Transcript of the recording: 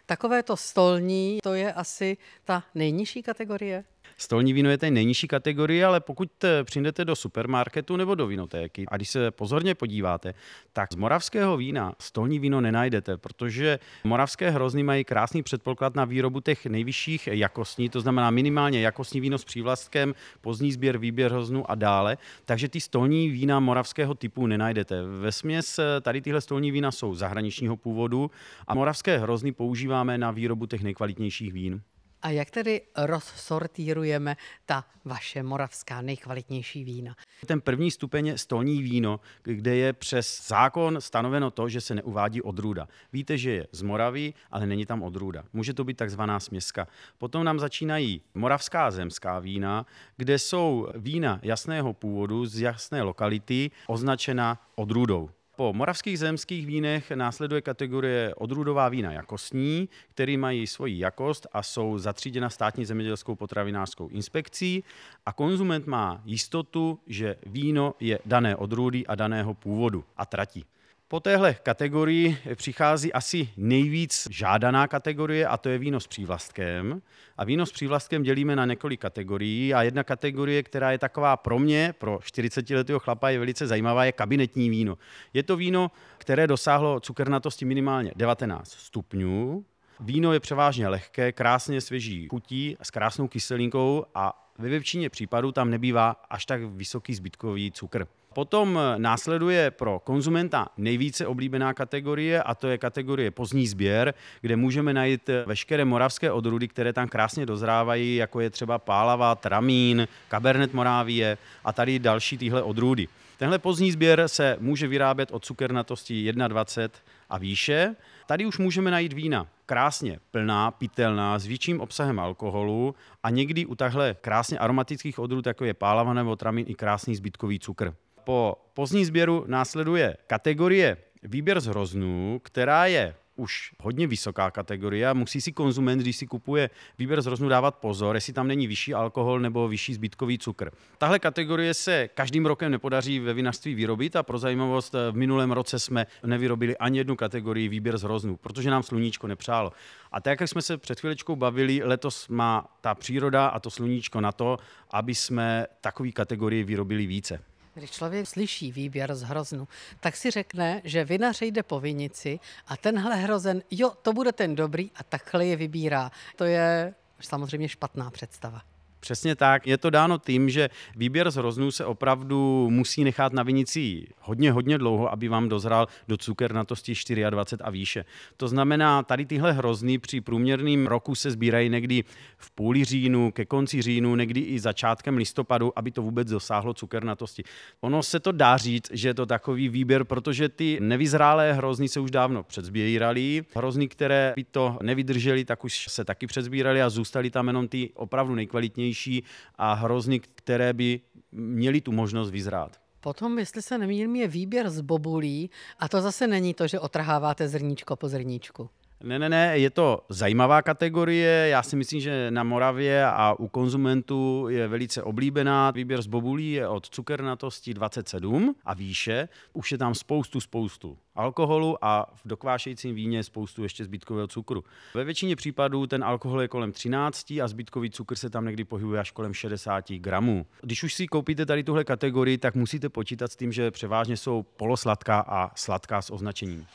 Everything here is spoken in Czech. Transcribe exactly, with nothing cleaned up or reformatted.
Takové to stolní, to je asi ta nejnižší kategorie? Stolní víno je té nejnižší kategorie, ale pokud přijdete do supermarketu nebo do vinotéky a když se pozorně podíváte, tak z moravského vína stolní víno nenajdete, protože moravské hrozny mají krásný předpoklad na výrobu těch nejvyšších jakostní, to znamená minimálně jakostní víno s přívlastkem, pozdní sběr, výběr hroznů a dále, takže ty stolní vína moravského typu nenajdete. Vesměs tady tyhle stolní vína jsou zahraničního původu a moravské hrozny používáme na výrobu těch nejkvalitnějších vín. A jak tedy rozsortírujeme ta vaše moravská nejkvalitnější vína? Ten první stupeň je stolní víno, kde je přes zákon stanoveno to, že se neuvádí odrůda. Víte, že je z Moravy, ale není tam odrůda. Může to být takzvaná směska. Potom nám začínají moravská zemská vína, kde jsou vína jasného původu z jasné lokality označena odrůdou. Po moravských zemských vínech následuje kategorie odrůdová vína jakostní, které mají svoji jakost a jsou zatříděna státní zemědělskou potravinářskou inspekcí a konzument má jistotu, že víno je dané odrůdy a daného původu a trati. Po téhle kategorii přichází asi nejvíc žádaná kategorie a to je víno s přívlastkem. A víno s přívlastkem dělíme na několik kategorií a jedna kategorie, která je taková pro mě, pro čtyřicetiletého chlapa, je velice zajímavá, je kabinetní víno. Je to víno, které dosáhlo cukernatosti minimálně devatenáct stupňů. Víno je převážně lehké, krásně svěží chutí s krásnou kyselinkou a ve většině případů tam nebývá až tak vysoký zbytkový cukr. Potom následuje pro konzumenta nejvíce oblíbená kategorie a to je kategorie pozdní sběr, kde můžeme najít veškeré moravské odrůdy, které tam krásně dozrávají, jako je třeba Pálava, Tramín, Cabernet Moravie a tady další tyhle odrůdy. Tenhle pozdní sběr se může vyrábět od cukernatosti dvacet jedna a výše. Tady už můžeme najít vína krásně plná, pitelná, s větším obsahem alkoholu a někdy u tahle krásně aromatických odrůd, jako je Pálava nebo Tramín, i krásný zbytkový cukr. Po pozdní sběru následuje kategorie výběr z hroznů, která je už hodně vysoká kategorie a musí si konzument, když si kupuje výběr z hroznů, dávat pozor, jestli tam není vyšší alkohol nebo vyšší zbytkový cukr. Tahle kategorie se každým rokem nepodaří ve vinařství vyrobit a pro zajímavost v minulém roce jsme nevyrobili ani jednu kategorii výběr z hroznů, protože nám sluníčko nepřálo. A tak, jak jsme se před chvíličkou bavili, letos má ta příroda a to sluníčko na to, aby jsme takový kategorii vyrobili více. Když člověk slyší výběr z hroznu, tak si řekne, že vinař jde po vinici a tenhle hrozen, jo, to bude ten dobrý a takhle je vybírá. To je samozřejmě špatná představa. Přesně tak. Je to dáno tím, že výběr z hroznů se opravdu musí nechat na vinici hodně, hodně dlouho, aby vám dozrál do cukernatosti dvacet čtyři a výše. To znamená, tady tyhle hrozny při průměrném roku se sbírají někdy v půli říjnu, ke konci říjnu, někdy i začátkem listopadu, aby to vůbec dosáhlo cukernatosti. Ono se to dá říct, že je to takový výběr, protože ty nevyzrálé hrozny se už dávno předzbíraly. Hrozny, které by to nevydržely, tak už se taky předzbíraly a zůstaly tam jenom ty opravdu nejkvalitnější a hrozny, které by měly tu možnost vyzrát. Potom, jestli se nemýlím, je výběr z bobulí a to zase není to, že otrháváte zrníčko po zrníčku. Ne, ne, ne, je to zajímavá kategorie, já si myslím, že na Moravě a u konzumentů je velice oblíbená. Výběr z bobulí je od cukernatosti dvacet sedm a výše, už je tam spoustu, spoustu alkoholu a v dokvášejícím víně spoustu ještě zbytkového cukru. Ve většině případů ten alkohol je kolem třináct a zbytkový cukr se tam někdy pohybuje až kolem šedesát gramů. Když už si koupíte tady tuhle kategorii, tak musíte počítat s tím, že převážně jsou polosladká a sladká s označením.